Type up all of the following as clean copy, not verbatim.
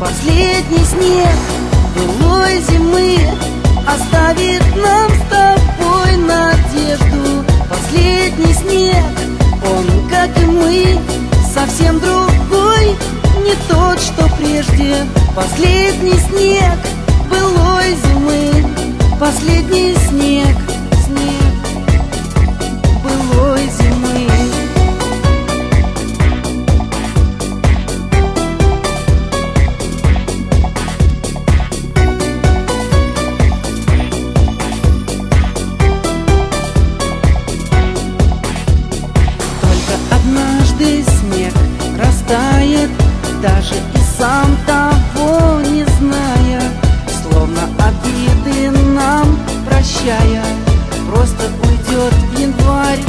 Последний снег былой зимы оставит нам с тобой надежду. Последний снег, он, как и мы, совсем другой, не тот, что прежде. Последний снег былой зимы, последний снег, снег былой зимы. Однажды снег растает, даже и сам того не зная, словно обиды нам прощая, просто уйдет в январь.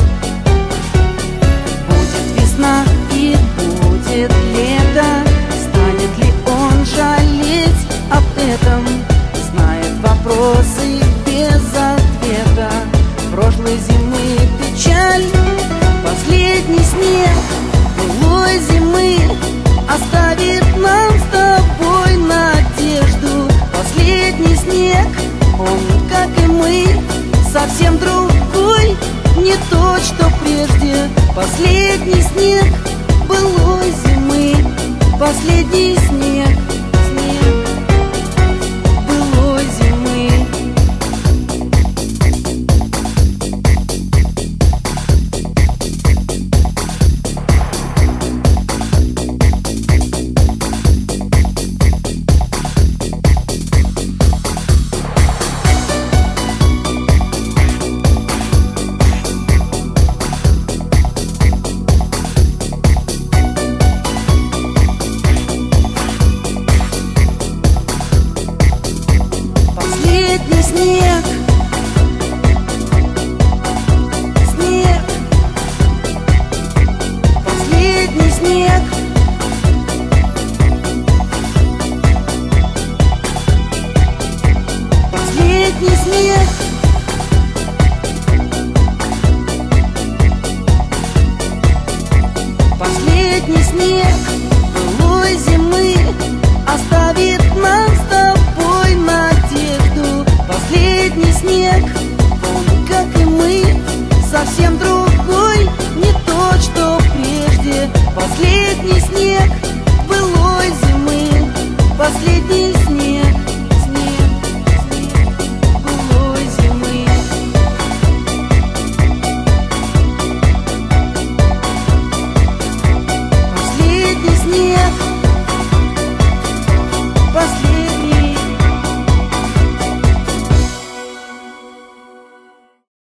Будет весна и будет лето, станет ли он жалеть об этом? Знает вопросы без ответа прошлой зимы печаль. Последний снег былой зимы оставит нам с тобой надежду. Последний снег, он, как и мы, совсем другой, не тот, что прежде. Последний снег былой зимы, последний снег, снег былой зимы. Последний снег, снег, последний снег, последний снег, последний снег былой зимы оставит нам с тобой надежду. Последний снег, он, как и мы, совсем другой.